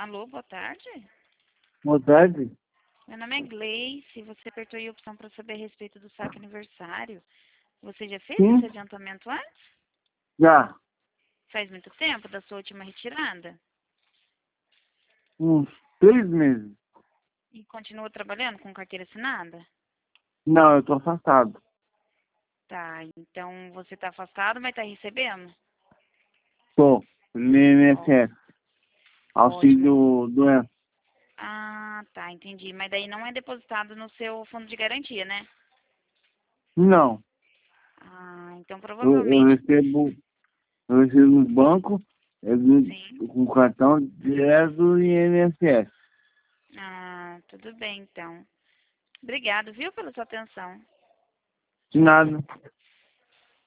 Alô, boa tarde. Boa tarde. Meu nome é Gleice. Você apertou aí a opção para saber a respeito do saque aniversário. Você já fez Sim. esse adiantamento antes? Já. Faz muito tempo da sua última retirada? Uns 3 meses. E continua trabalhando com carteira assinada? Não, eu tô afastado. Tá, então você está afastado, mas está recebendo? Tô. No INSS. Ótimo. Auxílio doença. Ah, tá, entendi. Mas daí não é depositado no seu fundo de garantia, né? Não. Ah, então Eu provavelmente recebo. Eu recebo no banco. sim. Com cartão direto do INSS. Ah, tudo bem então. Obrigado, viu, pela sua atenção. De nada.